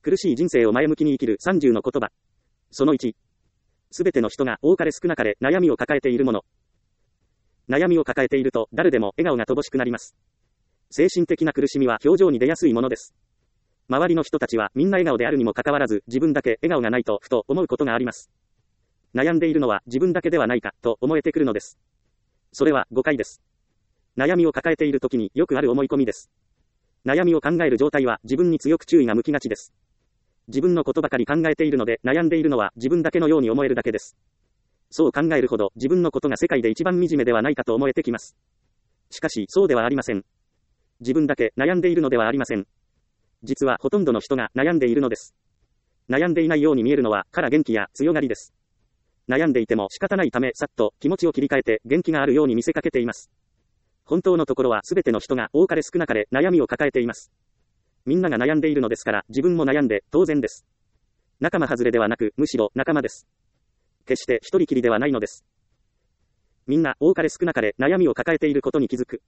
苦しい人生を前向きに生きる30の言葉。その1。すべての人が多かれ少なかれ悩みを抱えているもの。悩みを抱えていると誰でも笑顔が乏しくなります。精神的な苦しみは表情に出やすいものです。周りの人たちはみんな笑顔であるにもかかわらず自分だけ笑顔がないとふと思うことがあります。悩んでいるのは自分だけではないかと思えてくるのです。それは誤解です。悩みを抱えている時によくある思い込みです。悩みを考える状態は自分に強く注意が向きがちです。自分のことばかり考えているので悩んでいるのは自分だけのように思えるだけです。そう考えるほど自分のことが世界で一番惨めではないかと思えてきます。しかしそうではありません。自分だけ悩んでいるのではありません。実はほとんどの人が悩んでいるのです。悩んでいないように見えるのはから元気や強がりです。悩んでいても仕方ないためさっと気持ちを切り替えて元気があるように見せかけています。本当のところはすべての人が多かれ少なかれ悩みを抱えています。みんなが悩んでいるのですから自分も悩んで当然です。仲間外れではなくむしろ仲間です。決して一人きりではないのです。みんな多かれ少なかれ悩みを抱えていることに気づく。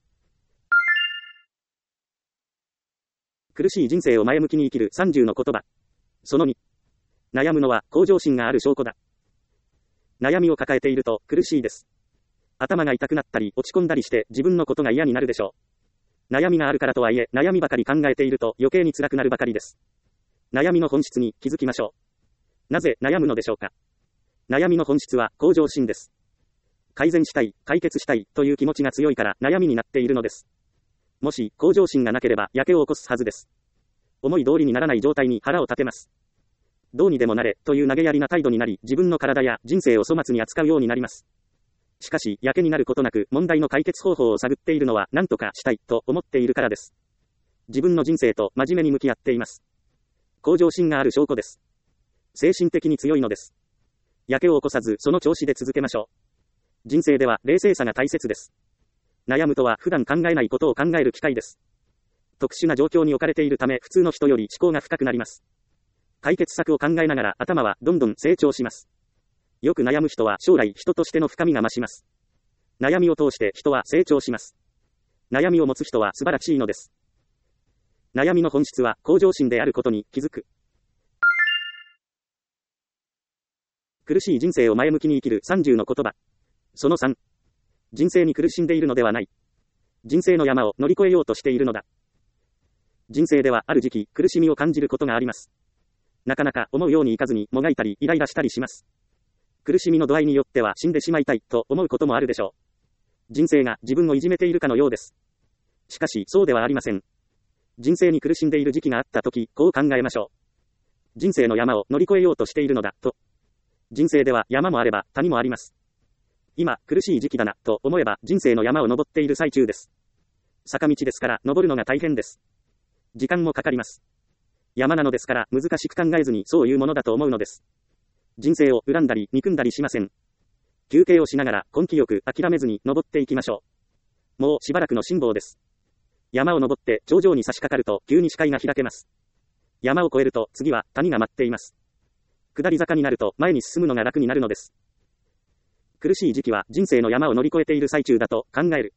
苦しい人生を前向きに生きる30の言葉。その2。悩むのは向上心がある証拠だ。悩みを抱えていると苦しいです。頭が痛くなったり落ち込んだりして自分のことが嫌になるでしょう。悩みがあるからとはいえ悩みばかり考えていると余計に辛くなるばかりです。悩みの本質に気づきましょう。なぜ悩むのでしょうか。悩みの本質は向上心です。改善したい、解決したいという気持ちが強いから悩みになっているのです。もし向上心がなければやけを起こすはずです。思い通りにならない状態に腹を立てます。どうにでもなれという投げやりな態度になり自分の体や人生を粗末に扱うようになります。しかしやけになることなく問題の解決方法を探っているのは何とかしたいと思っているからです。自分の人生と真面目に向き合っています。向上心がある証拠です。精神的に強いのです。やけを起こさずその調子で続けましょう。人生では冷静さが大切です。悩むとは普段考えないことを考える機会です。特殊な状況に置かれているため普通の人より思考が深くなります。解決策を考えながら頭はどんどん成長します。よく悩む人は将来人としての深みが増します。悩みを通して人は成長します。悩みを持つ人は素晴らしいのです。悩みの本質は向上心であることに気づく。苦しい人生を前向きに生きる30の言葉。その3。人生に苦しんでいるのではない。人生の山を乗り越えようとしているのだ。人生ではある時期苦しみを感じることがあります。なかなか思うようにいかずにもがいたりイライラしたりします。苦しみの度合いによっては死んでしまいたいと思うこともあるでしょう。人生が自分をいじめているかのようです。しかしそうではありません。人生に苦しんでいる時期があったときこう考えましょう。人生の山を乗り越えようとしているのだと。人生では山もあれば谷もあります。今苦しい時期だなと思えば人生の山を登っている最中です。坂道ですから登るのが大変です。時間もかかります。山なのですから難しく考えずにそういうものだと思うのです。人生を恨んだり憎んだりしません。休憩をしながら根気よく諦めずに登っていきましょう。もうしばらくの辛抱です。山を登って頂上に差し掛かると急に視界が開けます。山を越えると次は谷が待っています。下り坂になると前に進むのが楽になるのです。苦しい時期は人生の山を乗り越えている最中だと考える。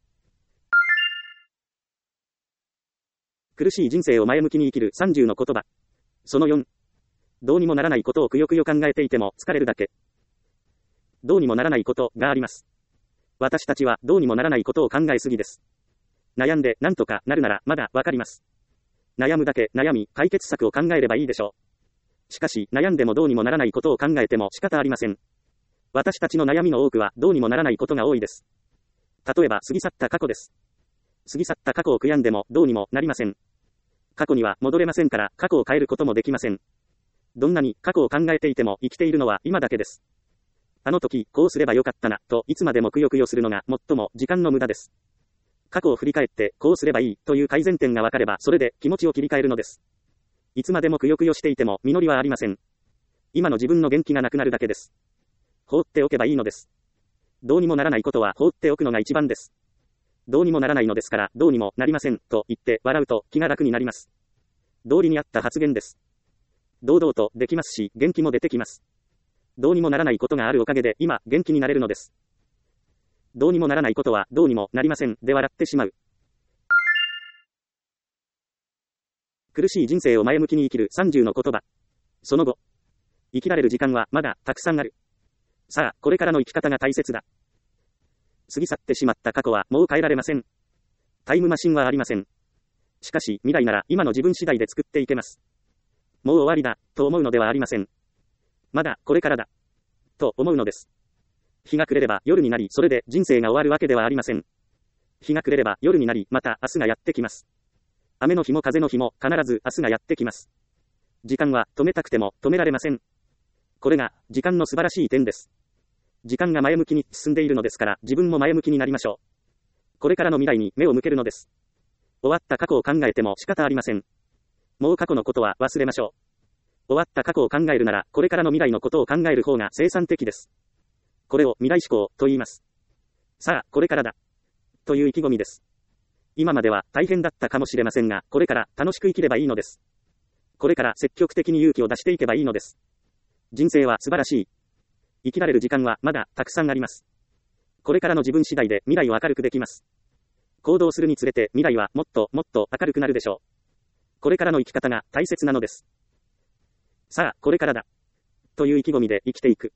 苦しい人生を前向きに生きる30の言葉。その4。どうにもならないことをくよくよ考えていても疲れるだけ。どうにもならないことがあります。私たちはどうにもならないことを考えすぎです。悩んでなんとかなるならまだわかります。悩むだけ悩み解決策を考えればいいでしょう。しかし悩んでもどうにもならないことを考えても仕方ありません。私たちの悩みの多くはどうにもならないことが多いです。例えば過ぎ去った過去です。過ぎ去った過去を悔やんでもどうにもなりません。過去には戻れませんから過去を変えることもできません。どんなに過去を考えていても生きているのは今だけです。あの時こうすればよかったなといつまでもくよくよするのが最も時間の無駄です。過去を振り返ってこうすればいいという改善点がわかればそれで気持ちを切り替えるのです。いつまでもくよくよしていても実りはありません。今の自分の元気がなくなるだけです。放っておけばいいのです。どうにもならないことは放っておくのが一番です。どうにもならないのですからどうにもなりませんと言って笑うと気が楽になります。道理に合った発言です。堂々とできますし元気も出てきます。どうにもならないことがあるおかげで今元気になれるのです。どうにもならないことはどうにもなりませんで笑ってしまう。苦しい人生を前向きに生きる30の言葉。 その後、生きられる時間はまだたくさんある。さあ、これからの生き方が大切だ。過ぎ去ってしまった過去はもう変えられません。タイムマシンはありません。しかし、未来なら今の自分次第で作っていけます。もう終わりだ、と思うのではありません。まだ、これからだ。と思うのです。日が暮れれば夜になり、それで人生が終わるわけではありません。日が暮れれば夜になり、また明日がやってきます。雨の日も風の日も必ず明日がやってきます。時間は止めたくても止められません。これが時間の素晴らしい点です。時間が前向きに進んでいるのですから、自分も前向きになりましょう。これからの未来に目を向けるのです。終わった過去を考えても仕方ありません。もう過去のことは忘れましょう。終わった過去を考えるなら、これからの未来のことを考える方が生産的です。これを未来思考と言います。さあ、これからだ。という意気込みです。今までは大変だったかもしれませんが、これから楽しく生きればいいのです。これから積極的に勇気を出していけばいいのです。人生は素晴らしい。生きられる時間はまだたくさんあります。これからの自分次第で未来を明るくできます。行動するにつれて未来はもっともっと明るくなるでしょう。これからの生き方が大切なのです。さあ、これからだ。という意気込みで生きていく。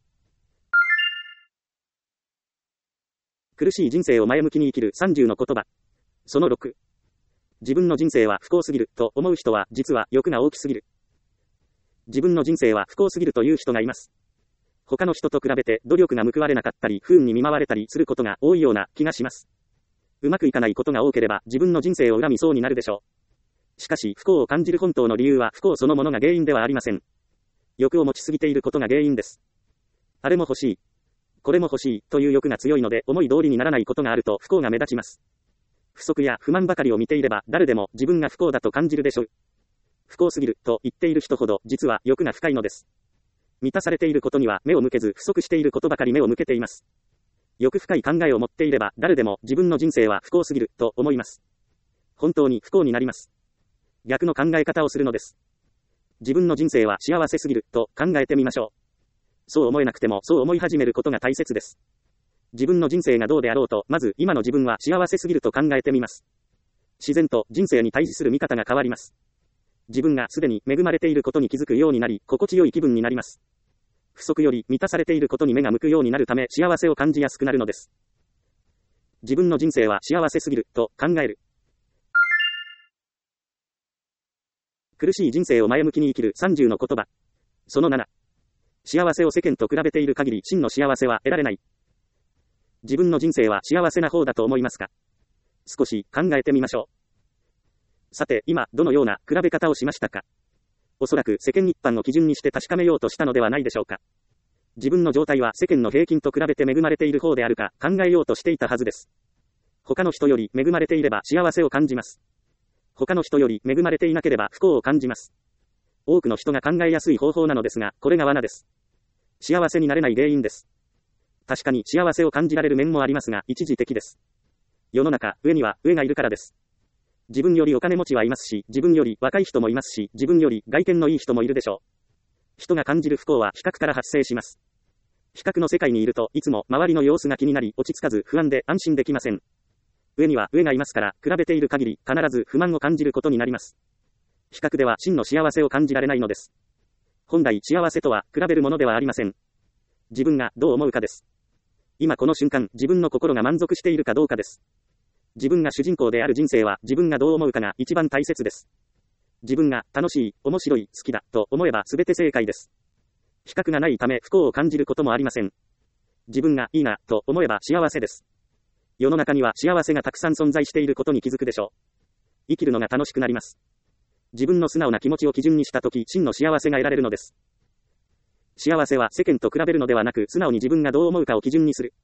苦しい人生を前向きに生きる30の言葉。その6。自分の人生は不幸すぎると思う人は実は欲が大きすぎる。自分の人生は不幸すぎるという人がいます。他の人と比べて努力が報われなかったり不運に見舞われたりすることが多いような気がします。うまくいかないことが多ければ自分の人生を恨みそうになるでしょう。しかし不幸を感じる本当の理由は不幸そのものが原因ではありません。欲を持ちすぎていることが原因です。あれも欲しい。これも欲しいという欲が強いので思い通りにならないことがあると不幸が目立ちます。不足や不満ばかりを見ていれば誰でも自分が不幸だと感じるでしょう。不幸すぎると言っている人ほど実は欲が深いのです。満たされていることには目を向けず不足していることばかり目を向けています。欲深い考えを持っていれば誰でも自分の人生は不幸すぎると思います。本当に不幸になります。逆の考え方をするのです。自分の人生は幸せすぎると考えてみましょう。そう思えなくてもそう思い始めることが大切です。自分の人生がどうであろうと、まず今の自分は幸せすぎると考えてみます。自然と人生に対峙する見方が変わります。自分がすでに恵まれていることに気づくようになり、心地よい気分になります。不足より満たされていることに目が向くようになるため幸せを感じやすくなるのです。自分の人生は幸せすぎると考える。苦しい人生を前向きに生きる30の言葉。その7。幸せを世間と比べている限り真の幸せは得られない。自分の人生は幸せな方だと思いますか？少し考えてみましょう。さて、今どのような比べ方をしましたか？おそらく世間一般の基準にして確かめようとしたのではないでしょうか。自分の状態は世間の平均と比べて恵まれている方であるか考えようとしていたはずです。他の人より恵まれていれば幸せを感じます。他の人より恵まれていなければ不幸を感じます。多くの人が考えやすい方法なのですが、これが罠です。幸せになれない原因です。確かに幸せを感じられる面もありますが、一時的です。世の中、上には上がいるからです。自分よりお金持ちはいますし、自分より若い人もいますし、自分より外見のいい人もいるでしょう。人が感じる不幸は比較から発生します。比較の世界にいるといつも周りの様子が気になり落ち着かず不安で安心できません。上には上がいますから、比べている限り必ず不満を感じることになります。比較では真の幸せを感じられないのです。本来幸せとは比べるものではありません。自分がどう思うかです。今この瞬間、自分の心が満足しているかどうかです。自分が主人公である人生は自分がどう思うかが一番大切です。自分が楽しい、面白い、好きだと思えば全て正解です。比較がないため不幸を感じることもありません。自分がいいなと思えば幸せです。世の中には幸せがたくさん存在していることに気づくでしょう。生きるのが楽しくなります。自分の素直な気持ちを基準にしたとき、真の幸せが得られるのです。幸せは世間と比べるのではなく、素直に自分がどう思うかを基準にする。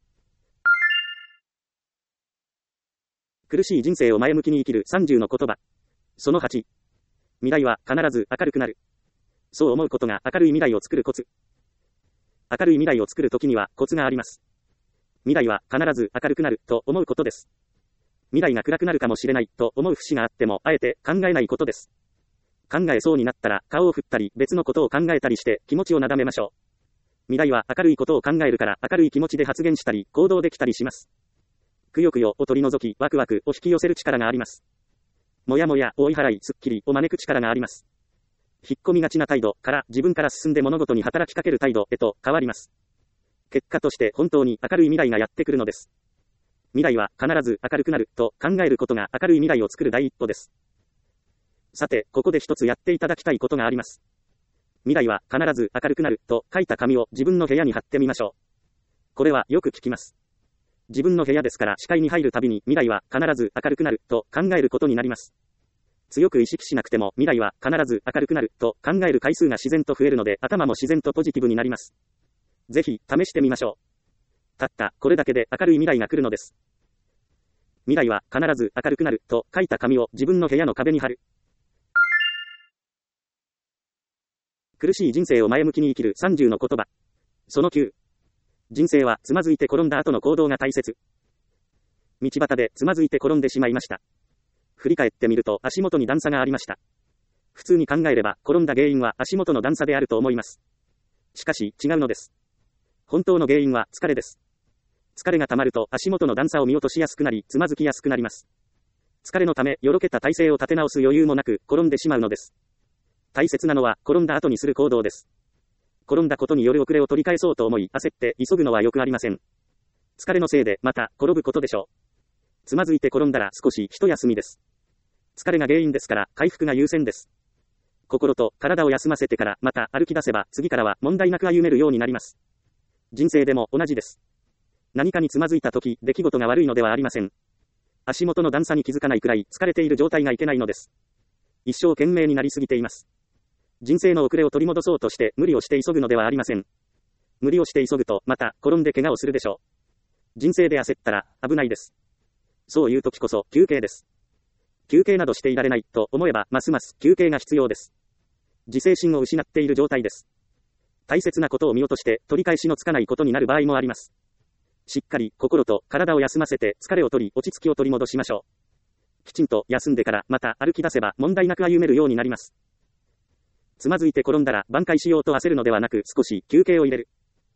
苦しい人生を前向きに生きる30の言葉。その8。未来は必ず明るくなる。そう思うことが明るい未来を作るコツ。明るい未来を作るときにはコツがあります。未来は必ず明るくなると思うことです。未来が暗くなるかもしれないと思う節があっても、あえて考えないことです。考えそうになったら顔を振ったり別のことを考えたりして気持ちをなだめましょう。未来は明るいことを考えるから明るい気持ちで発言したり行動できたりします。くよくよを取り除きワクワクを引き寄せる力があります。もやもやを追い払いすっきりを招く力があります。 引っ込みがちな態度から自分から進んで物事に働きかける態度へと変わります。結果として本当に明るい未来がやってくるのです。未来は必ず明るくなると考えることが明るい未来を作る第一歩です。さて、ここで一つやっていただきたいことがあります。未来は必ず明るくなると書いた紙を自分の部屋に貼ってみましょう。これはよく聞きます。自分の部屋ですから視界に入るたびに未来は必ず明るくなると考えることになります。強く意識しなくても未来は必ず明るくなると考える回数が自然と増えるので頭も自然とポジティブになります。ぜひ試してみましょう。たったこれだけで明るい未来が来るのです。未来は必ず明るくなると書いた紙を自分の部屋の壁に貼る。苦しい人生を前向きに生きる30の言葉。その9。人生はつまずいて転んだ後の行動が大切。道端でつまずいて転んでしまいました。振り返ってみると足元に段差がありました。普通に考えれば転んだ原因は足元の段差であると思います。しかし違うのです。本当の原因は疲れです。疲れが溜まると足元の段差を見落としやすくなりつまずきやすくなります。疲れのためよろけた体勢を立て直す余裕もなく転んでしまうのです。大切なのは転んだ後にする行動です。転んだことによる遅れを取り返そうと思い焦って急ぐのはよくありません。疲れのせいでまた転ぶことでしょう。つまずいて転んだら少し一休みです。疲れが原因ですから回復が優先です。心と体を休ませてからまた歩き出せば次からは問題なく歩めるようになります。人生でも同じです。何かにつまずいた時、出来事が悪いのではありません。足元の段差に気づかないくらい疲れている状態がいけないのです。一生懸命になりすぎています。人生の遅れを取り戻そうとして無理をして急ぐのではありません。無理をして急ぐとまた転んで怪我をするでしょう。人生で焦ったら危ないです。そういう時こそ休憩です。休憩などしていられないと思えばますます休憩が必要です。自制心を失っている状態です。大切なことを見落として取り返しのつかないことになる場合もあります。しっかり心と体を休ませて疲れを取り落ち着きを取り戻しましょう。きちんと休んでからまた歩き出せば問題なく歩めるようになります。つまずいて転んだら挽回しようと焦るのではなく少し休憩を入れる。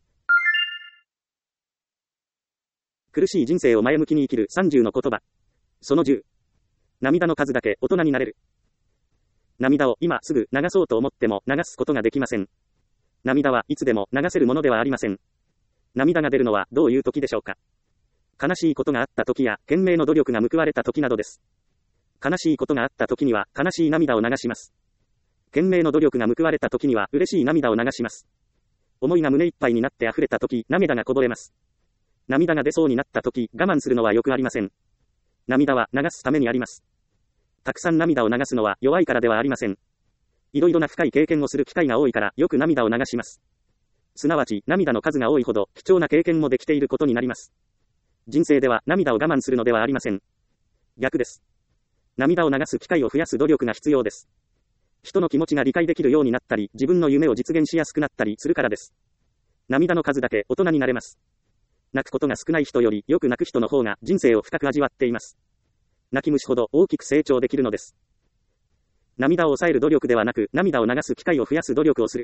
苦しい人生を前向きに生きる30の言葉。その10。涙の数だけ大人になれる。涙を今すぐ流そうと思っても流すことができません。涙はいつでも流せるものではありません。涙が出るのはどういう時でしょうか。悲しいことがあった時や懸命の努力が報われた時などです。悲しいことがあった時には悲しい涙を流します。懸命の努力が報われた時には嬉しい涙を流します。思いが胸いっぱいになって溢れた時、涙がこぼれます。涙が出そうになった時、我慢するのはよくありません。涙は流すためにあります。たくさん涙を流すのは弱いからではありません。いろいろな深い経験をする機会が多いからよく涙を流します。すなわち涙の数が多いほど貴重な経験もできていることになります。人生では涙を我慢するのではありません。逆です。涙を流す機会を増やす努力が必要です。人の気持ちが理解できるようになったり、自分の夢を実現しやすくなったりするからです。涙の数だけ大人になれます。泣くことが少ない人よりよく泣く人の方が人生を深く味わっています。泣き虫ほど大きく成長できるのです。涙を抑える努力ではなく、涙を流す機会を増やす努力をする。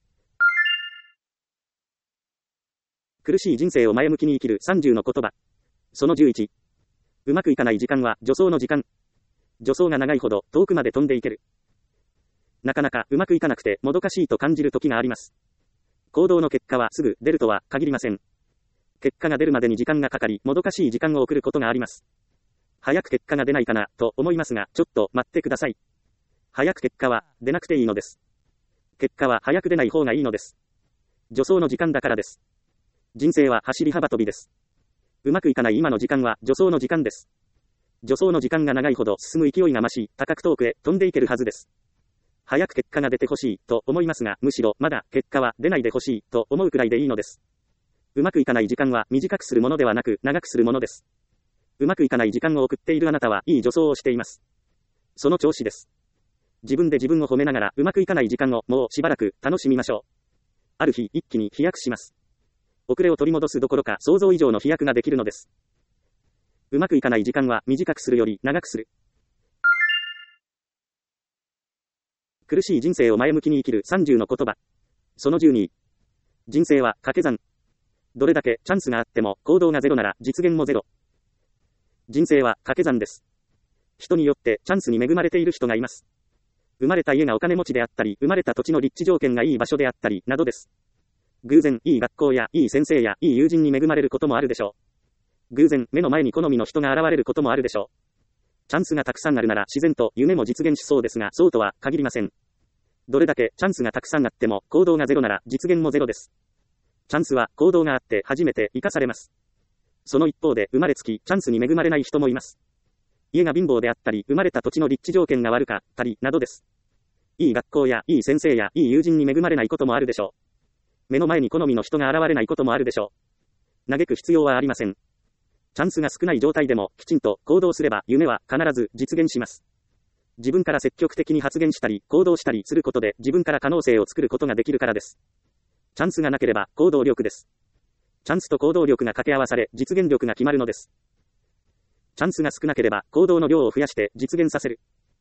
苦しい人生を前向きに生きる30の言葉。その11。うまくいかない時間は助走の時間。助走が長いほど遠くまで飛んでいける。なかなかうまくいかなくてもどかしいと感じる時があります。行動の結果はすぐ出るとは限りません。結果が出るまでに時間がかかり、もどかしい時間を送ることがあります。早く結果が出ないかなと思いますが、ちょっと待ってください。早く結果は出なくていいのです。結果は早く出ない方がいいのです。助走の時間だからです。人生は走り幅跳びです。うまくいかない今の時間は助走の時間です。助走の時間が長いほど進む勢いが増し、高く遠くへ飛んでいけるはずです。早く結果が出てほしいと思いますが、むしろまだ結果は出ないでほしいと思うくらいでいいのです。うまくいかない時間は短くするものではなく長くするものです。うまくいかない時間を送っているあなたはいい助走をしています。その調子です。自分で自分を褒めながらうまくいかない時間をもうしばらく楽しみましょう。ある日一気に飛躍します。遅れを取り戻すどころか想像以上の飛躍ができるのです。うまくいかない時間は短くするより長くする。苦しい人生を前向きに生きる30の言葉。その12。人生は掛け算。どれだけチャンスがあっても行動がゼロなら実現もゼロ。人生は掛け算です。人によってチャンスに恵まれている人がいます。 生まれた家がお金持ちであったり、生まれた土地の立地条件がいい場所であったり、などです。偶然、いい学校や、いい先生や、いい友人に恵まれることもあるでしょう。偶然、目の前に好みの人が現れることもあるでしょう。チャンスがたくさんあるなら自然と夢も実現しそうですが、そうとは限りません。どれだけチャンスがたくさんあっても、行動がゼロなら実現もゼロです。チャンスは行動があって初めて生かされます。その一方で生まれつきチャンスに恵まれない人もいます。家が貧乏であったり、生まれた土地の立地条件が悪かったり、などです。いい学校や、いい先生や、いい友人に恵まれないこともあるでしょう。目の前に好みの人が現れないこともあるでしょう。嘆く必要はありません。チャンスが少ない状態でも、きちんと行動すれば、夢は必ず実現します。自分から積極的に発言したり、行動したりすることで、自分から可能性を作ることができるからです。チャンスがなければ、行動力です。チャンスと行動力が掛け合わされ、実現力が決まるのです。チャンスが少なければ、行動の量を増やして実現させる。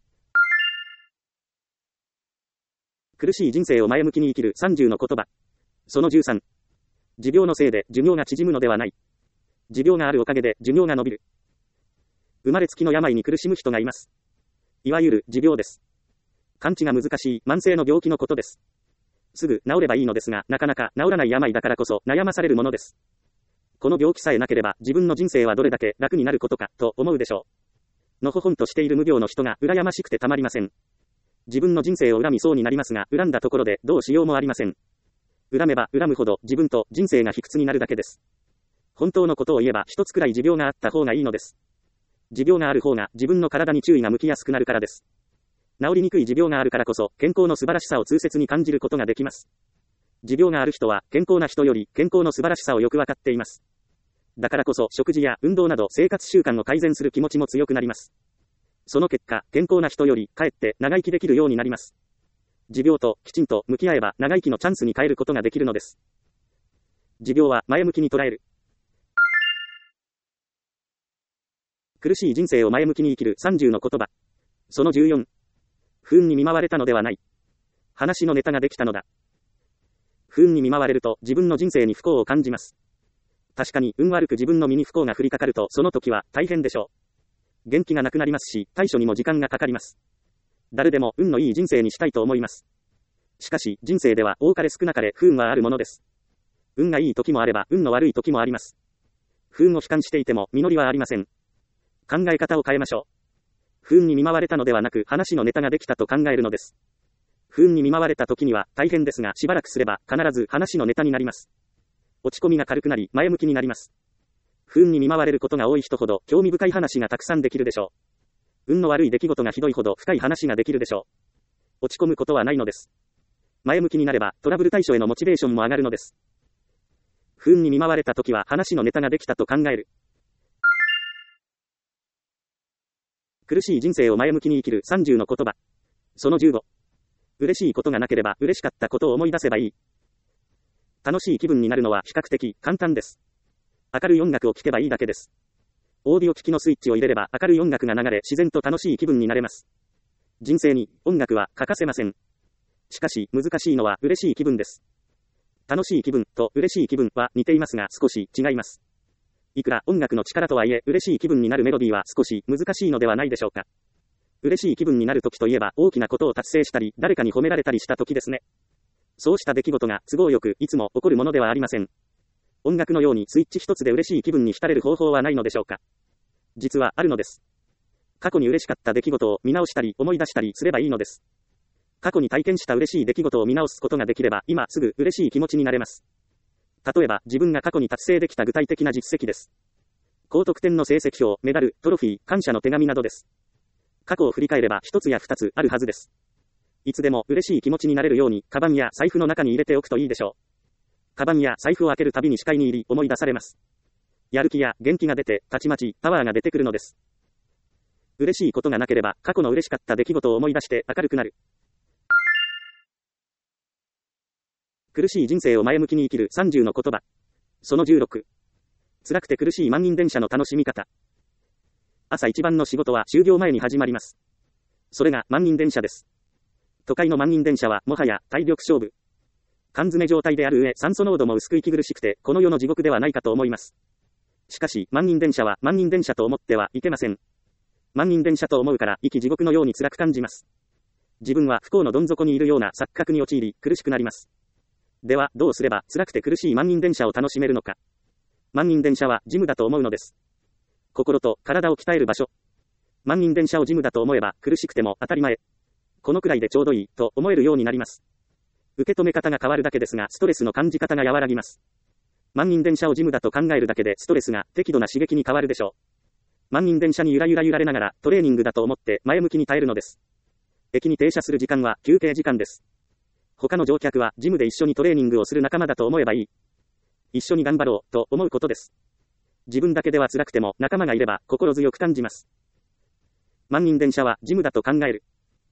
苦しい人生を前向きに生きる30の言葉。その13。持病のせいで寿命が縮むのではない。持病があるおかげで寿命が伸びる。生まれつきの病に苦しむ人がいます。いわゆる持病です。完治が難しい慢性の病気のことです。すぐ治ればいいのですが、なかなか治らない病だからこそ悩まされるものです。この病気さえなければ自分の人生はどれだけ楽になることかと思うでしょう。のほほんとしている無病の人が羨ましくてたまりません。自分の人生を恨みそうになりますが、恨んだところでどうしようもありません。恨めば恨むほど自分と人生が卑屈になるだけです。本当のことを言えば一つくらい持病があった方がいいのです。持病がある方が自分の体に注意が向きやすくなるからです。治りにくい持病があるからこそ健康の素晴らしさを痛切に感じることができます。持病がある人は健康な人より健康の素晴らしさをよくわかっています。だからこそ食事や運動など生活習慣を改善する気持ちも強くなります。その結果、健康な人よりかえって長生きできるようになります。持病ときちんと向き合えば長生きのチャンスに変えることができるのです。持病は前向きに捉える。苦しい人生を前向きに生きる30の言葉。その14。不運に見舞われたのではない。話のネタができたのだ。不運に見舞われると自分の人生に不幸を感じます。確かに運悪く自分の身に不幸が降りかかるとその時は大変でしょう。元気がなくなりますし、対処にも時間がかかります。誰でも運のいい人生にしたいと思います。しかし人生では多かれ少なかれ不運はあるものです。運がいい時もあれば運の悪い時もあります。不運を悲観していても実りはありません。考え方を変えましょう。不運に見舞われたのではなく話のネタができたと考えるのです。不運に見舞われた時には大変ですがしばらくすれば必ず話のネタになります。落ち込みが軽くなり前向きになります。不運に見舞われることが多い人ほど興味深い話がたくさんできるでしょう。運の悪い出来事がひどいほど深い話ができるでしょう。落ち込むことはないのです。前向きになればトラブル対処へのモチベーションも上がるのです。不運に見舞われた時は話のネタができたと考える。苦しい人生を前向きに生きる30の言葉。その15。嬉しいことがなければ嬉しかったことを思い出せばいい。楽しい気分になるのは比較的簡単です。明るい音楽を聴けばいいだけです。オーディオ機器のスイッチを入れれば明るい音楽が流れ自然と楽しい気分になれます。人生に音楽は欠かせません。しかし難しいのは嬉しい気分です。楽しい気分と嬉しい気分は似ていますが少し違います。いくら音楽の力とはいえ嬉しい気分になるメロディーは少し難しいのではないでしょうか。嬉しい気分になる時といえば大きなことを達成したり誰かに褒められたりした時ですね。そうした出来事が都合よくいつも起こるものではありません。音楽のようにスイッチ一つで嬉しい気分に浸れる方法はないのでしょうか。実はあるのです。過去に嬉しかった出来事を見直したり思い出したりすればいいのです。過去に体験した嬉しい出来事を見直すことができれば今すぐ嬉しい気持ちになれます。例えば自分が過去に達成できた具体的な実績です。高得点の成績表、メダル、トロフィー、感謝の手紙などです。過去を振り返れば一つや二つあるはずです。いつでも嬉しい気持ちになれるようにカバンや財布の中に入れておくといいでしょう。カバンや財布を開けるたびに視界に入り思い出されます。やる気や元気が出てたちまちパワーが出てくるのです。嬉しいことがなければ過去の嬉しかった出来事を思い出して明るくなる。苦しい人生を前向きに生きる30の言葉。その16。辛くて苦しい満員電車の楽しみ方。朝一番の仕事は終業前に始まります。それが満員電車です。都会の満員電車はもはや体力勝負。缶詰状態である上酸素濃度も薄く息苦しくてこの世の地獄ではないかと思います。しかし満員電車は満員電車と思ってはいけません。満員電車と思うから生き地獄のように辛く感じます。 自分は不幸のどん底にいるような錯覚に陥り、苦しくなります。では、どうすれば辛くて苦しい満員電車を楽しめるのか。満員電車はジムだと思うのです。心と体を鍛える場所。満員電車をジムだと思えば苦しくても当たり前。このくらいでちょうどいいと思えるようになります。受け止め方が変わるだけですが、ストレスの感じ方が和らぎます。満員電車をジムだと考えるだけでストレスが適度な刺激に変わるでしょう。満員電車にゆらゆら揺られながらトレーニングだと思って前向きに耐えるのです。駅に停車する時間は休憩時間です。他の乗客はジムで一緒にトレーニングをする仲間だと思えばいい。一緒に頑張ろうと思うことです。自分だけでは辛くても仲間がいれば心強く感じます。満員電車はジムだと考える。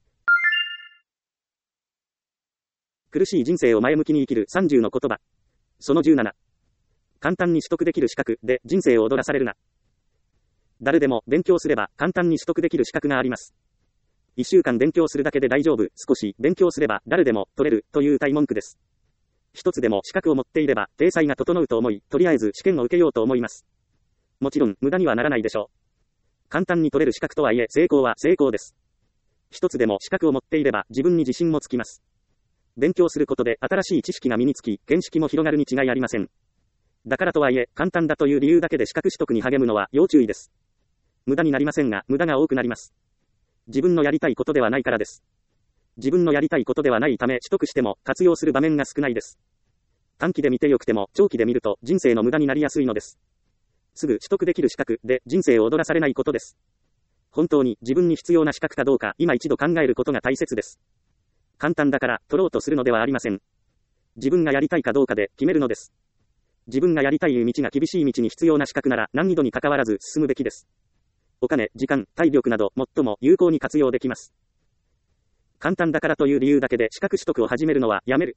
苦しい人生を前向きに生きる30の言葉。その17。簡単に取得できる資格で人生を踊らされるな。誰でも勉強すれば簡単に取得できる資格があります。1週間勉強するだけで大丈夫、少し勉強すれば誰でも取れるという大文句です。一つでも資格を持っていれば体裁が整うと思い、とりあえず試験を受けようと思います。もちろん無駄にはならないでしょう。簡単に取れる資格とはいえ成功は成功です。一つでも資格を持っていれば自分に自信もつきます。勉強することで新しい知識が身につき、見識も広がるに違いありません。だからとはいえ、簡単だという理由だけで資格取得に励むのは要注意です。無駄になりませんが、無駄が多くなります。自分のやりたいことではないからです。自分のやりたいことではないため取得しても活用する場面が少ないです。短期で見てよくても長期で見ると人生の無駄になりやすいのです。すぐ取得できる資格で人生を踊らされないことです。本当に自分に必要な資格かどうか今一度考えることが大切です。簡単だから取ろうとするのではありません。自分がやりたいかどうかで決めるのです。自分がやりたい道が厳しい道に必要な資格なら難易度に関わらず進むべきです。お金、時間、体力など最も有効に活用できます。簡単だからという理由だけで資格取得を始めるのはやめる。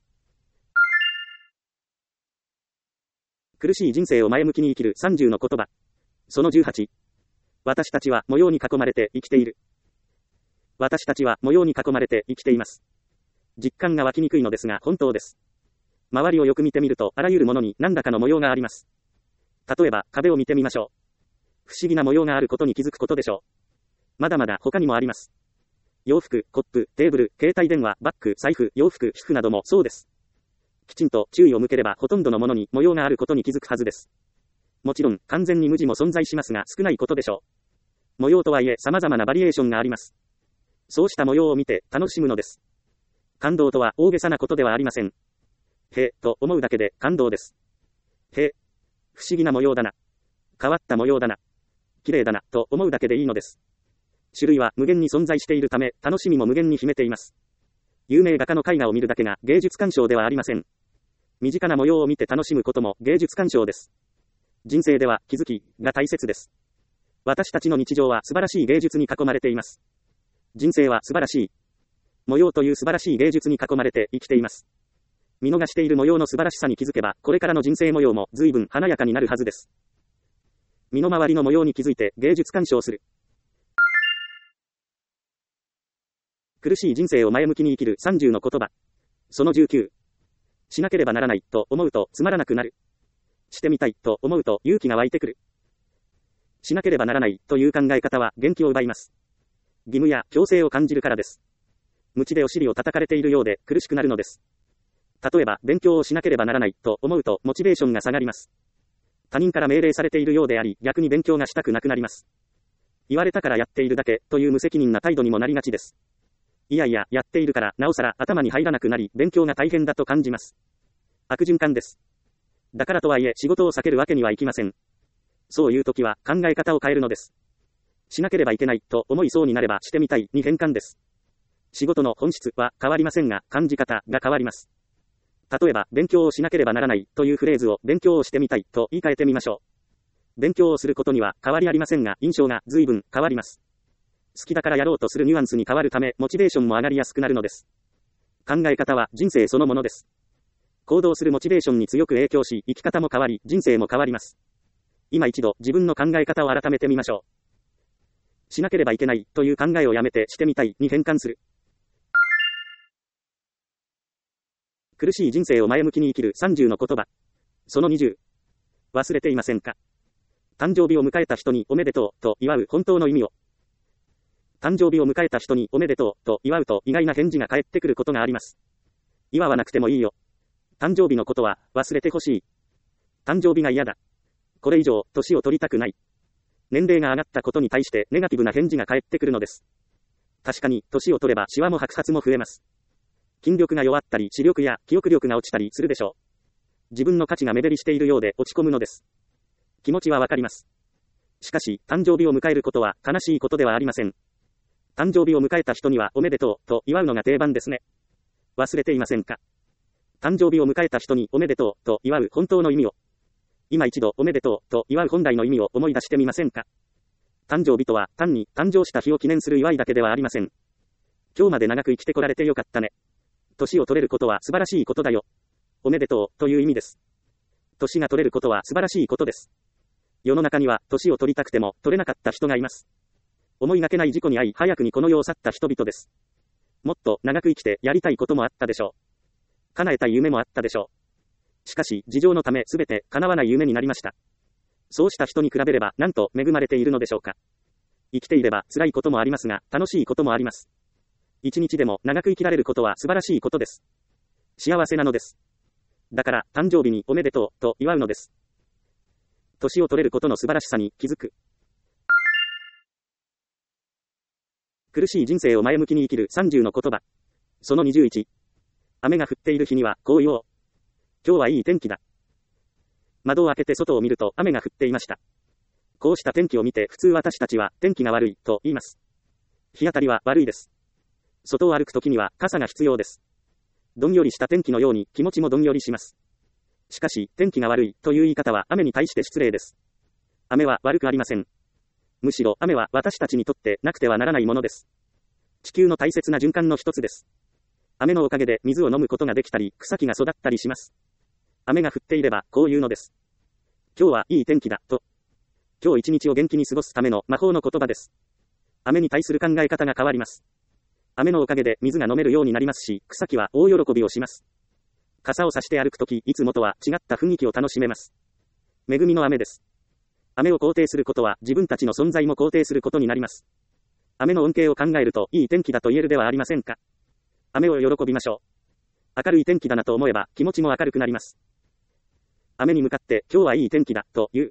苦しい人生を前向きに生きる30の言葉。その18。私たちは模様に囲まれて生きている。私たちは模様に囲まれて生きています。実感が湧きにくいのですが本当です。周りをよく見てみるとあらゆるものに何らかの模様があります。例えば壁を見てみましょう。不思議な模様があることに気づくことでしょう。まだまだ他にもあります。洋服、コップ、テーブル、携帯電話、バッグ、財布、洋服、皮膚などもそうです。きちんと注意を向ければほとんどのものに模様があることに気づくはずです。もちろん完全に無地も存在しますが少ないことでしょう。模様とはいえ様々なバリエーションがあります。そうした模様を見て楽しむのです。感動とは大げさなことではありません。へぇと思うだけで感動です。へぇ、不思議な模様だな。変わった模様だな。綺麗だなと思うだけでいいのです。種類は無限に存在しているため楽しみも無限に秘めています。有名画家の絵画を見るだけが芸術鑑賞ではありません。身近な模様を見て楽しむことも芸術鑑賞です。人生では気づきが大切です。私たちの日常は素晴らしい芸術に囲まれています。人生は素晴らしい。模様という素晴らしい芸術に囲まれて生きています。見逃している模様の素晴らしさに気づけば、これからの人生模様も随分華やかになるはずです。身の回りの模様に気づいて芸術鑑賞する。苦しい人生を前向きに生きる30の言葉。その19。しなければならないと思うとつまらなくなる。してみたいと思うと勇気が湧いてくる。しなければならないという考え方は元気を奪います。義務や強制を感じるからです。無知でお尻を叩かれているようで苦しくなるのです。例えば勉強をしなければならないと思うとモチベーションが下がります。他人から命令されているようであり逆に勉強がしたくなくなります。言われたからやっているだけという無責任な態度にもなりがちです。いやいややっているからなおさら頭に入らなくなり勉強が大変だと感じます。悪循環です。だからとはいえ仕事を避けるわけにはいきません。そういう時は考え方を変えるのです。しなければいけないと思いそうになればしてみたいに変換です。仕事の本質は変わりませんが感じ方が変わります。例えば勉強をしなければならないというフレーズを勉強をしてみたいと言い換えてみましょう。勉強をすることには変わりありませんが印象が随分変わります。好きだからやろうとするニュアンスに変わるためモチベーションも上がりやすくなるのです。考え方は人生そのものです。行動するモチベーションに強く影響し生き方も変わり人生も変わります。今一度自分の考え方を改めてみましょう。しなければいけないという考えをやめてしてみたいに変換する。苦しい人生を前向きに生きる30の言葉。その20。忘れていませんか？誕生日を迎えた人におめでとうと祝う本当の意味を。 誕生日を迎えた人におめでとうと祝うと意外な返事が返ってくることがあります。祝わなくてもいいよ。誕生日のことは忘れてほしい。誕生日が嫌だ。これ以上年を取りたくない。年齢が上がったことに対してネガティブな返事が返ってくるのです。確かに年を取ればシワも白髪も増えます。筋力が弱ったり視力や記憶力が落ちたりするでしょう。自分の価値が目減りしているようで落ち込むのです。気持ちはわかります。しかし、誕生日を迎えることは悲しいことではありません。誕生日を迎えた人にはおめでとうと祝うのが定番ですね。忘れていませんか？誕生日を迎えた人におめでとうと祝う本当の意味を。今一度おめでとうと祝う本来の意味を思い出してみませんか？誕生日とは単に誕生した日を記念する祝いだけではありません。今日まで長く生きてこられてよかったね。年を取れることは素晴らしいことだよ。おめでとうという意味です。年が取れることは素晴らしいことです。世の中には年を取りたくても取れなかった人がいます。思いがけない事故に遭い早くにこの世を去った人々です。もっと長く生きてやりたいこともあったでしょう。叶えたい夢もあったでしょう。しかし事情のため全て叶わない夢になりました。そうした人に比べればなんと恵まれているのでしょうか。生きていれば辛いこともありますが楽しいこともあります。一日でも長く生きられることは素晴らしいことです。幸せなのです。だから誕生日におめでとうと祝うのです。年を取れることの素晴らしさに気づく。苦しい人生を前向きに生きる30の言葉。その21。雨が降っている日にはこう言おう。今日はいい天気だ。窓を開けて外を見ると雨が降っていました。こうした天気を見て普通私たちは天気が悪いと言います。日当たりは悪いです。外を歩くときには傘が必要です。どんよりした天気のように気持ちもどんよりします。しかし天気が悪いという言い方は雨に対して失礼です。雨は悪くありません。むしろ雨は私たちにとってなくてはならないものです。地球の大切な循環の一つです。雨のおかげで水を飲むことができたり草木が育ったりします。雨が降っていればこう言うのです。今日はいい天気だと。今日一日を元気に過ごすための魔法の言葉です。雨に対する考え方が変わります。雨のおかげで水が飲めるようになりますし、草木は大喜びをします。傘を差して歩くとき、いつもとは違った雰囲気を楽しめます。恵みの雨です。雨を肯定することは自分たちの存在も肯定することになります。雨の恩恵を考えるといい天気だと言えるではありませんか。雨を喜びましょう。明るい天気だなと思えば気持ちも明るくなります。雨に向かって今日はいい天気だと言う。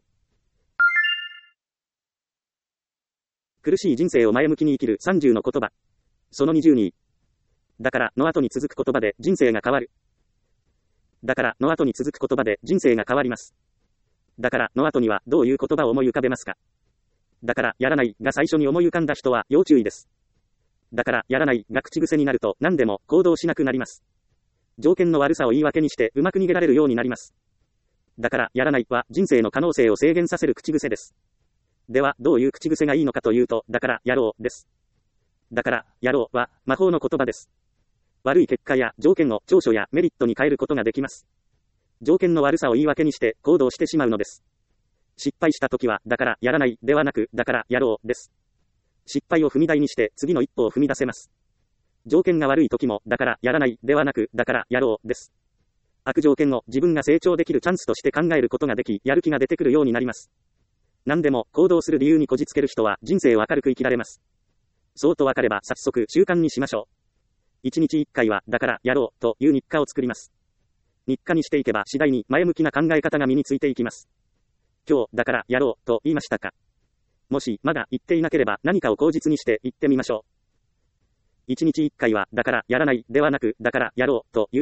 苦しい人生を前向きに生きる30の言葉。その20に。だからの後に続く言葉で人生が変わる。だからの後に続く言葉で人生が変わります。だからの後にはどういう言葉を思い浮かべますか。だからやらないが最初に思い浮かんだ人は要注意です。だからやらないが口癖になると何でも行動しなくなります。条件の悪さを言い訳にしてうまく逃げられるようになります。だからやらないは人生の可能性を制限させる口癖です。ではどういう口癖がいいのかというと、だからやろうです。だからやろうは魔法の言葉です。悪い結果や条件を長所やメリットに変えることができます。条件の悪さを言い訳にして行動してしまうのです。失敗したときはだからやらないではなくだからやろうです。失敗を踏み台にして次の一歩を踏み出せます。条件が悪いときもだからやらないではなくだからやろうです。悪条件を自分が成長できるチャンスとして考えることができ、やる気が出てくるようになります。何でも行動する理由にこじつける人は人生を明るく生きられます。そうと分かれば早速習慣にしましょう。一日一回はだからやろうという日課を作ります。日課にしていけば次第に前向きな考え方が身についていきます。今日だからやろうと言いましたか。もしまだ言っていなければ何かを口実にして言ってみましょう。一日一回はだからやらないではなくだからやろうという。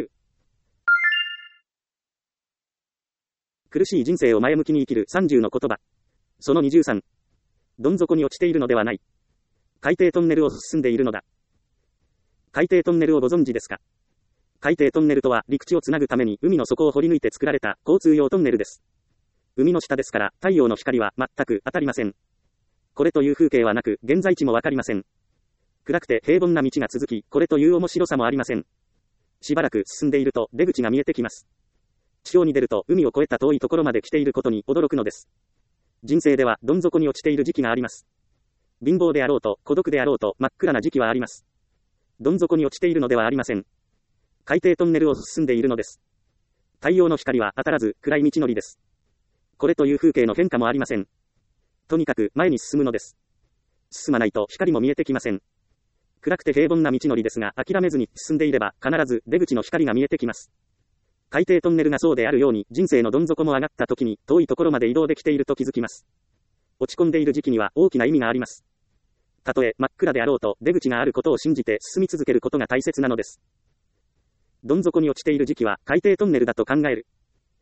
苦しい人生を前向きに生きる30の言葉。その23。どん底に落ちているのではない。海底トンネルを進んでいるのだ。海底トンネルをご存知ですか。海底トンネルとは陸地をつなぐために海の底を掘り抜いて作られた交通用トンネルです。海の下ですから太陽の光は全く当たりません。これという風景はなく現在地もわかりません。暗くて平凡な道が続き、これという面白さもありません。しばらく進んでいると出口が見えてきます。地表に出ると海を越えた遠いところまで来ていることに驚くのです。人生ではどん底に落ちている時期があります。貧乏であろうと孤独であろうと真っ暗な時期はあります。どん底に落ちているのではありません。海底トンネルを進んでいるのです。太陽の光は当たらず暗い道のりです。これという風景の変化もありません。とにかく前に進むのです。 進まないと光も見えてきません。暗くて平凡な道のりですが、諦めずに進んでいれば、必ず出口の光が見えてきます。海底トンネルがそうであるように、人生のどん底も上がった時に、遠いところまで移動できていると気づきます。落ち込んでいる時期には大きな意味があります。たとえ真っ暗であろうと、出口があることを信じて進み続けることが大切なのです。どん底に落ちている時期は、海底トンネルだと考える。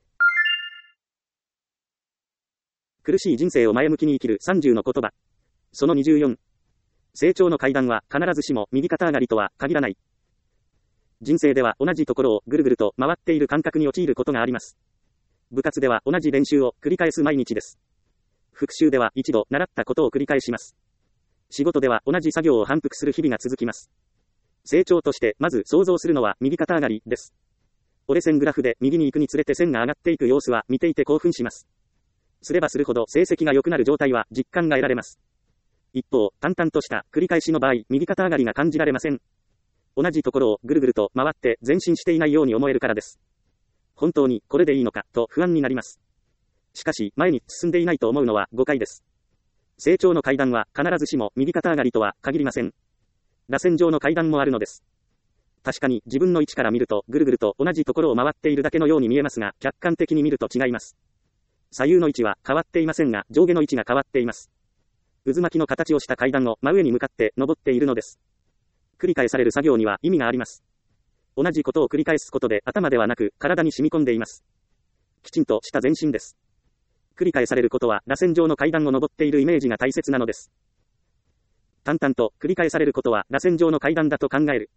苦しい人生を前向きに生きる30の言葉。その24。成長の階段は必ずしも右肩上がりとは限らない。人生では同じところをぐるぐると回っている感覚に陥ることがあります。部活では同じ練習を繰り返す毎日です。復習では一度習ったことを繰り返します。仕事では同じ作業を反復する日々が続きます。成長としてまず想像するのは右肩上がりです。折れ線グラフで右に行くにつれて線が上がっていく様子は見ていて興奮します。すればするほど成績が良くなる状態は実感が得られます。一方、淡々とした繰り返しの場合、右肩上がりが感じられません。同じところをぐるぐると回って前進していないように思えるからです。本当にこれでいいのかと不安になります。しかし、前に進んでいないと思うのは誤解です。成長の階段は必ずしも右肩上がりとは限りません。螺旋状の階段もあるのです。確かに自分の位置から見るとぐるぐると同じところを回っているだけのように見えますが、客観的に見ると違います。左右の位置は変わっていませんが、上下の位置が変わっています。渦巻きの形をした階段を真上に向かって登っているのです。繰り返される作業には意味があります。同じことを繰り返すことで頭ではなく体に染み込んでいます。きちんとした前進です。繰り返されることは螺旋状の階段を登っているイメージが大切なのです。淡々と繰り返されることは螺旋状の階段だと考える。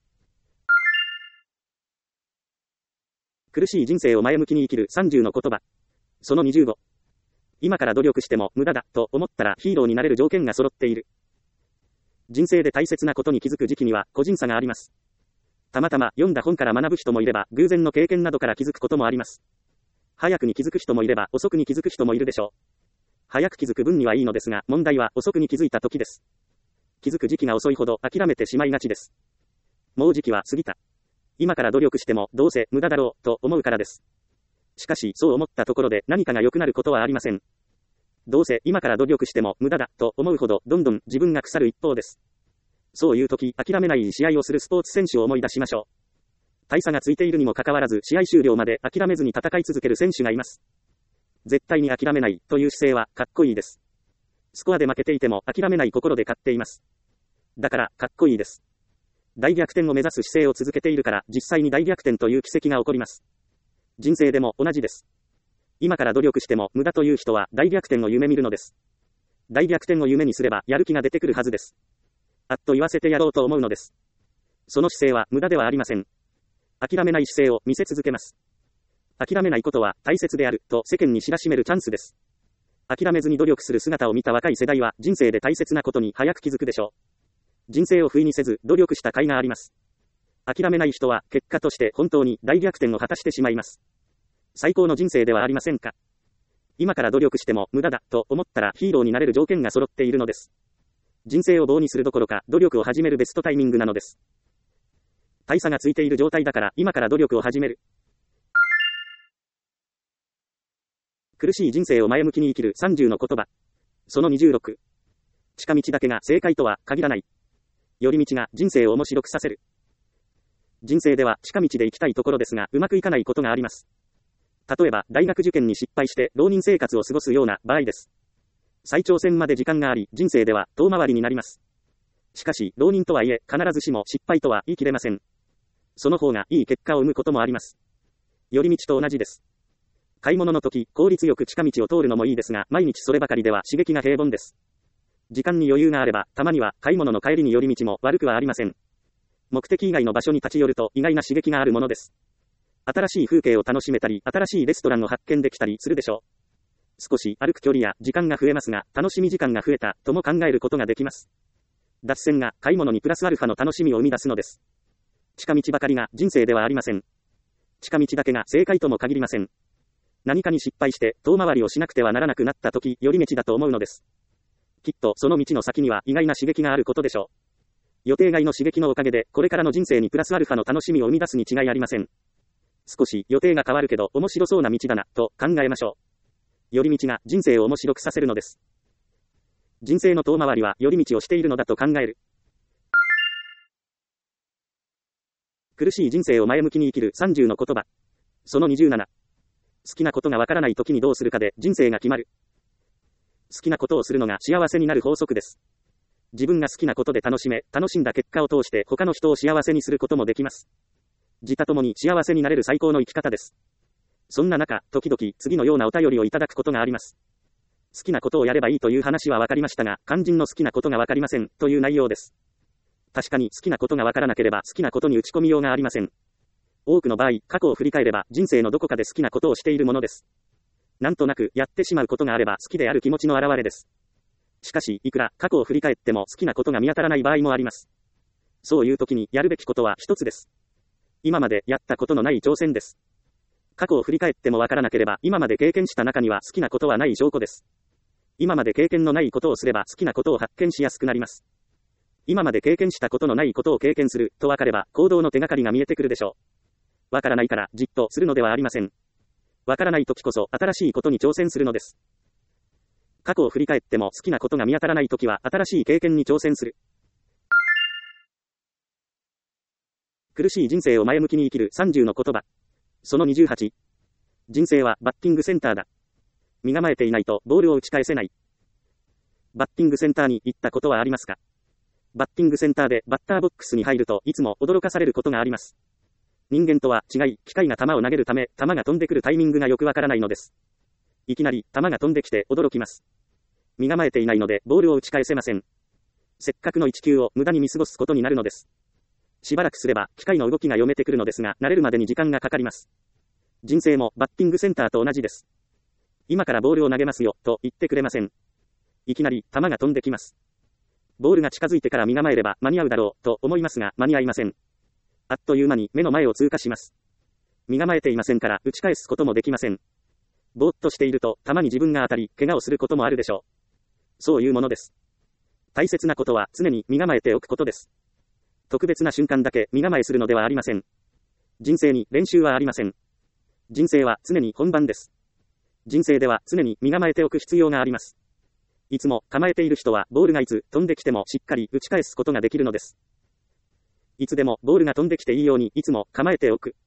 苦しい人生を前向きに生きる30の言葉。その25。今から努力しても無駄だと思ったらヒーローになれる条件が揃っている。人生で大切なことに気づく時期には個人差があります。たまたま読んだ本から学ぶ人もいれば、偶然の経験などから気づくこともあります。早くに気づく人もいれば、遅くに気づく人もいるでしょう。早く気づく分にはいいのですが、問題は遅くに気づいた時です。気づく時期が遅いほど諦めてしまいがちです。もう時期は過ぎた。今から努力してもどうせ無駄だろうと思うからです。しかし、そう思ったところで何かが良くなることはありません。どうせ今から努力しても無駄だと思うほどどんどん自分が腐る一方です。そういう時、諦めない試合をするスポーツ選手を思い出しましょう。大差がついているにもかかわらず試合終了まで諦めずに戦い続ける選手がいます。絶対に諦めないという姿勢はかっこいいです。スコアで負けていても諦めない心で勝っています。だからかっこいいです。大逆転を目指す姿勢を続けているから実際に大逆転という奇跡が起こります。人生でも同じです。今から努力しても無駄という人は大逆転を夢見るのです。大逆転を夢にすればやる気が出てくるはずです。あっと言わせてやろうと思うのです。その姿勢は無駄ではありません。諦めない姿勢を見せ続けます。諦めないことは大切であると世間に知らしめるチャンスです。諦めずに努力する姿を見た若い世代は人生で大切なことに早く気づくでしょう。人生を不意にせず努力した甲斐があります。諦めない人は結果として本当に大逆転を果たしてしまいます。最高の人生ではありませんか。今から努力しても無駄だと思ったらヒーローになれる条件が揃っているのです。人生を棒にするどころか努力を始めるベストタイミングなのです。大差がついている状態だから今から努力を始める。苦しい人生を前向きに生きる30の言葉。その26。近道だけが正解とは限らない。寄り道が人生を面白くさせる。人生では近道で行きたいところですがうまくいかないことがあります。例えば大学受験に失敗して浪人生活を過ごすような場合です。再挑戦まで時間があり人生では遠回りになります。しかし浪人とはいえ必ずしも失敗とは言い切れません。その方がいい結果を生むこともあります。寄り道と同じです。買い物の時効率よく近道を通るのもいいですが毎日そればかりでは刺激が平凡です。時間に余裕があればたまには買い物の帰りに寄り道も悪くはありません。目的以外の場所に立ち寄ると意外な刺激があるものです。新しい風景を楽しめたり、新しいレストランを発見できたりするでしょう。少し歩く距離や時間が増えますが、楽しみ時間が増えたとも考えることができます。脱線が買い物にプラスアルファの楽しみを生み出すのです。近道ばかりが人生ではありません。近道だけが正解とも限りません。何かに失敗して遠回りをしなくてはならなくなった時、寄り道だと思うのです。きっとその道の先には意外な刺激があることでしょう。予定外の刺激のおかげで、これからの人生にプラスアルファの楽しみを生み出すに違いありません。少し予定が変わるけど面白そうな道だなと考えましょう。寄り道が人生を面白くさせるのです。 人生の遠回りは寄り道をしているのだと考える。苦しい人生を前向きに生きる30の言葉。その27。好きなことがわからない時にどうするかで人生が決まる。好きなことをするのが幸せになる法則です。自分が好きなことで楽しんだ結果を通して他の人を幸せにすることもできます。自他ともに幸せになれる最高の生き方です。そんな中、時々次のようなお便りをいただくことがあります。好きなことをやればいいという話はわかりましたが、肝心の好きなことがわかりません、という内容です。確かに好きなことがわからなければ好きなことに打ち込みようがありません。多くの場合、過去を振り返れば人生のどこかで好きなことをしているものです。なんとなくやってしまうことがあれば好きである気持ちの表れです。しかし、いくら過去を振り返っても好きなことが見当たらない場合もあります。そういう時にやるべきことは一つです。今までやったことのない挑戦です。過去を振り返ってもわからなければ今まで経験した中には好きなことはない証拠です。今まで経験のないことをすれば好きなことを発見しやすくなります。今まで経験したことのないことを経験すると分かれば行動の手がかりが見えてくるでしょう。わからないからじっとするのではありません。わからない時こそ新しいことに挑戦するのです。過去を振り返っても好きなことが見当たらない時は新しい経験に挑戦する。苦しい人生を前向きに生きる30の言葉。その28。人生はバッティングセンターだ。身構えていないとボールを打ち返せない。バッティングセンターに行ったことはありますか？バッティングセンターでバッターボックスに入るといつも驚かされることがあります。人間とは違い、機械が球を投げるため、球が飛んでくるタイミングがよくわからないのです。いきなり球が飛んできて驚きます。身構えていないのでボールを打ち返せません。せっかくの1球を無駄に見過ごすことになるのです。しばらくすれば機械の動きが読めてくるのですが、慣れるまでに時間がかかります。人生もバッティングセンターと同じです。今からボールを投げますよ、と言ってくれません。いきなり球が飛んできます。ボールが近づいてから身構えれば間に合うだろう、と思いますが間に合いません。あっという間に目の前を通過します。身構えていませんから打ち返すこともできません。ぼーっとしていると球に自分が当たり、怪我をすることもあるでしょう。そういうものです。大切なことは常に身構えておくことです。特別な瞬間だけ身構えするのではありません。人生に練習はありません。人生は常に本番です。人生では常に身構えておく必要があります。いつも構えている人はボールがいつ飛んできてもしっかり打ち返すことができるのです。いつでもボールが飛んできていいようにいつも構えておく。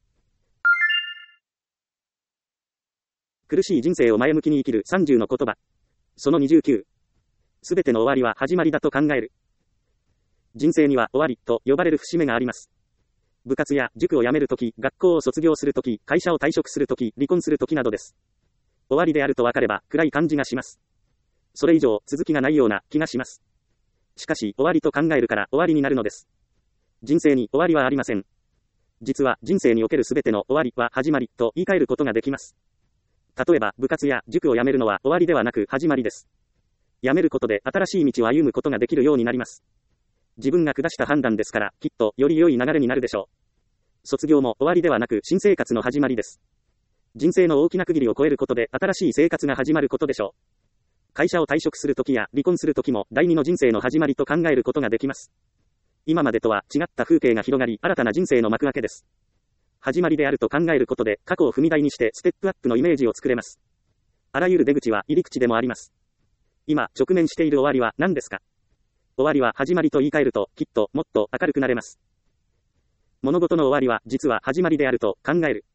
苦しい人生を前向きに生きる30の言葉。その29。すべての終わりは始まりだと考える。人生には終わりと呼ばれる節目があります。部活や塾を辞めるとき、学校を卒業するとき、会社を退職するとき、離婚するときなどです。終わりであると分かれば暗い感じがします。それ以上続きがないような気がします。しかし終わりと考えるから終わりになるのです。人生に終わりはありません。実は人生におけるすべての終わりは始まりと言い換えることができます。例えば部活や塾を辞めるのは終わりではなく始まりです。辞めることで新しい道を歩むことができるようになります。自分が下した判断ですから、きっとより良い流れになるでしょう。卒業も終わりではなく新生活の始まりです。人生の大きな区切りを超えることで新しい生活が始まることでしょう。会社を退職するときや離婚するときも第二の人生の始まりと考えることができます。今までとは違った風景が広がり、新たな人生の幕開けです。始まりであると考えることで過去を踏み台にしてステップアップのイメージを作れます。あらゆる出口は入り口でもあります。今直面している終わりは何ですか？終わりは始まりと言い換えるときっともっと明るくなれます。物事の終わりは実は始まりであると考える。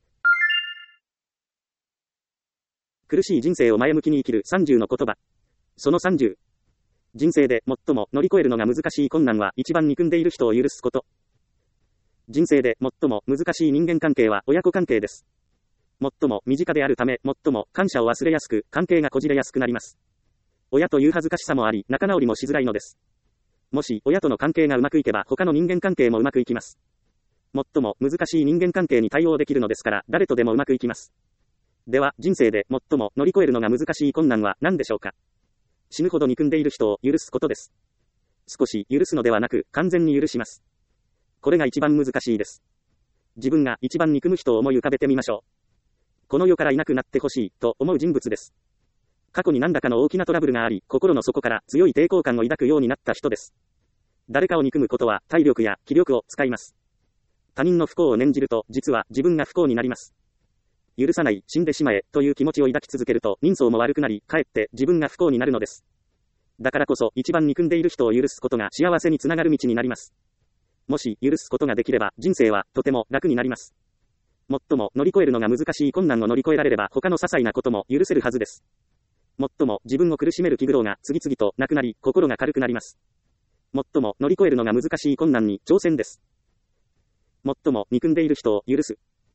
苦しい人生を前向きに生きる30の言葉。その30。人生で最も乗り越えるのが難しい困難は一番憎んでいる人を許すこと。人生で最も難しい人間関係は親子関係です。最も身近であるため最も感謝を忘れやすく関係がこじれやすくなります。親という恥ずかしさもあり仲直りもしづらいのです。もし親との関係がうまくいけば他の人間関係もうまくいきます。最も難しい人間関係に対応できるのですから誰とでもうまくいきます。では人生で最も乗り越えるのが難しい困難は何でしょうか？死ぬほど憎んでいる人を許すことです。少し許すのではなく完全に許します。これが一番難しいです。自分が一番憎む人を思い浮かべてみましょう。この世からいなくなってほしいと思う人物です。過去に何らかの大きなトラブルがあり、心の底から強い抵抗感を抱くようになった人です。誰かを憎むことは体力や気力を使います。他人の不幸を念じると実は自分が不幸になります。許さない、死んでしまえという気持ちを抱き続けると人相も悪くなり、かえって自分が不幸になるのです。 だからこそ一番憎んでいる人を許すことが幸せにつながる道になります。もし許すことができれば人生はとても楽になります。もっとも乗り越えるのが難しい困難を乗り越えられれば他の些細なことも許せるはずです。もっとも自分を苦しめる気苦労が次々となくなり心が軽くなります。もっとも乗り越えるのが難しい困難に挑戦です。もっとも憎んでいる人を許す。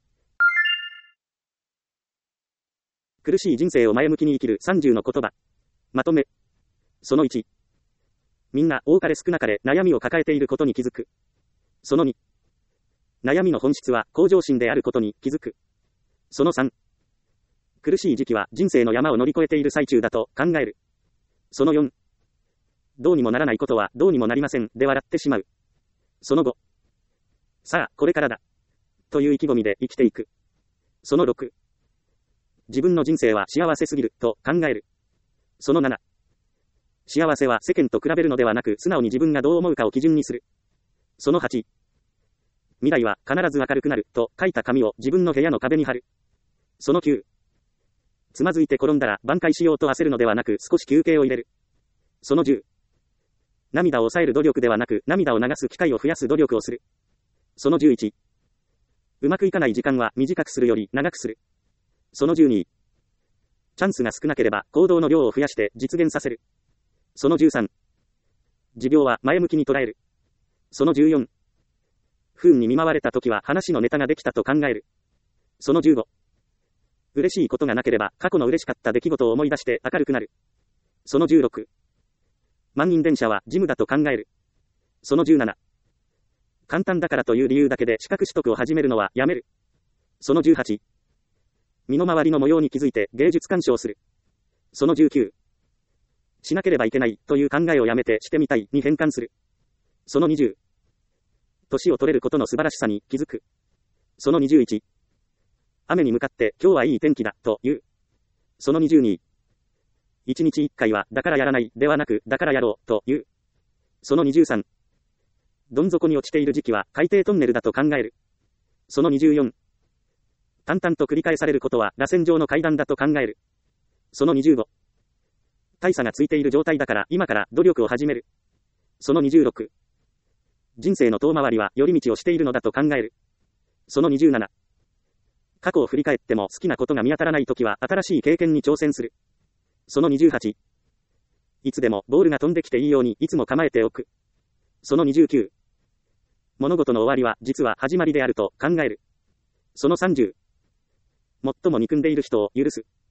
苦しい人生を前向きに生きる30の言葉。まとめ。その1。みんな多かれ少なかれ悩みを抱えていることに気づく。その2。悩みの本質は向上心であることに気づく。その3。苦しい時期は人生の山を乗り越えている最中だと考える。その4。どうにもならないことはどうにもなりませんで笑ってしまう。その5。さあ、これからだ。という意気込みで生きていく。その6。自分の人生は幸せすぎると考える。その7。幸せは世間と比べるのではなく素直に自分がどう思うかを基準にする。その8。未来は必ず明るくなると書いた紙を自分の部屋の壁に貼る。その9。つまずいて転んだら挽回しようと焦るのではなく少し休憩を入れる。その10。涙を抑える努力ではなく涙を流す機会を増やす努力をする。その11。うまくいかない時間は短くするより長くする。その12。チャンスが少なければ行動の量を増やして実現させる。その13。持病は前向きに捉える。その14。不運に見舞われた時は話のネタができたと考える。その15。嬉しいことがなければ過去の嬉しかった出来事を思い出して明るくなる。その16。満員電車は事務だと考える。その17。簡単だからという理由だけで資格取得を始めるのはやめる。その18。身の回りの模様に気づいて芸術鑑賞する。その19。しなければいけないという考えをやめてしてみたいに変換する。その20。年を取れることの素晴らしさに気づく。その21。雨に向かって今日はいい天気だと言う。その22。1日1回はだからやらないではなくだからやろうと言う。その23。どん底に落ちている時期は海底トンネルだと考える。その24。淡々と繰り返されることは螺旋状の階段だと考える。その25。大差がついている状態だから今から努力を始める。その26。人生の遠回りは寄り道をしているのだと考える。その27。過去を振り返っても好きなことが見当たらないときは新しい経験に挑戦する。その28。いつでもボールが飛んできていいようにいつも構えておく。その29。物事の終わりは実は始まりであると考える。その30。最も憎んでいる人を許す。